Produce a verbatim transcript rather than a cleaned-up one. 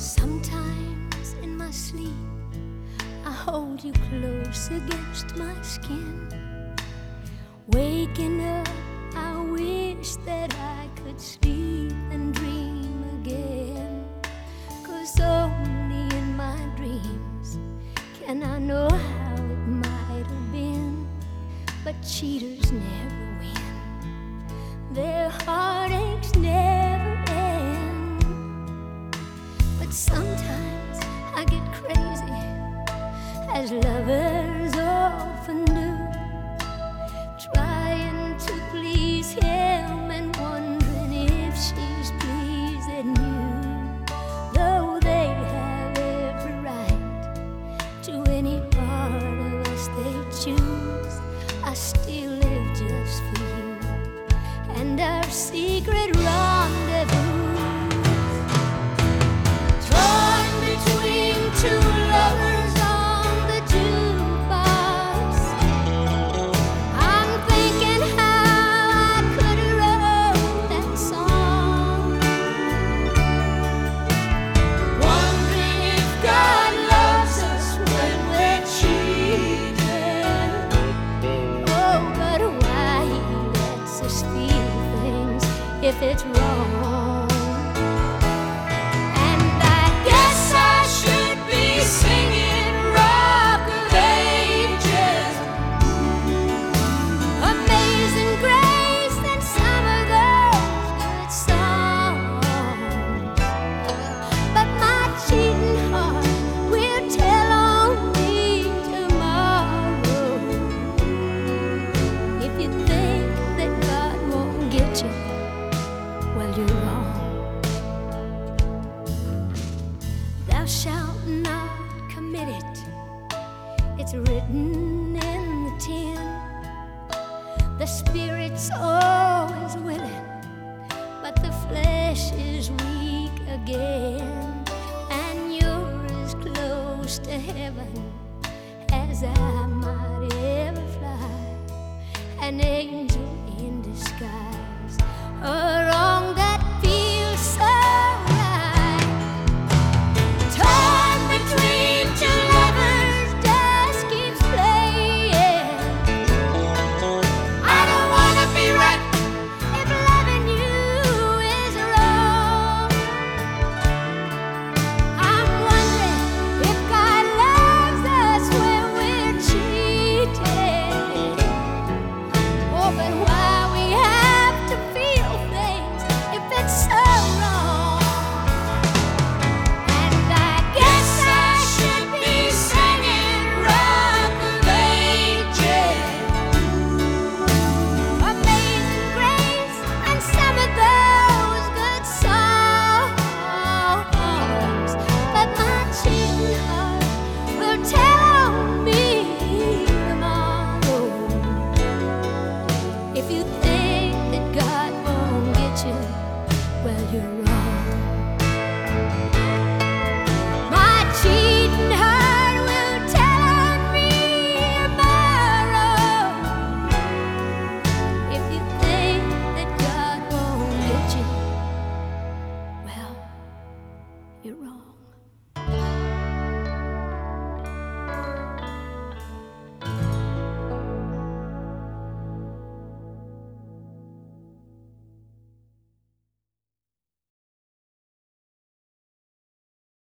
Sometimes in my sleep I hold you close against my skin. Waking up, I wish that I could sleep and dream again. 'Cause only in my dreams can I know how it might have been. But cheaters never win, their heartaches never end. But sometimes I get crazy, as lovers often do, trying to please him and wondering if she's pleasing you. Though they have every right to any part of us they choose, I still live just for you and our secret rendezvous. Torn between two lovers on the jukebox, I'm thinking how I could have wrote that song. Wondering if God loves us when we're cheating. Oh, but why He lets us feel things if it's wrong. And I guess I should be singing Rock of Ages, Amazing Grace, and some of those good songs. But my cheating heart will tell on me tomorrow. If you think that God won't get you, well, you're wrong. Thou shalt not commit it, it's written in the tin. The spirit's always willing, but the flesh is weak again. And you're as close to heaven as I might ever fly, an angel in disguise. Oh,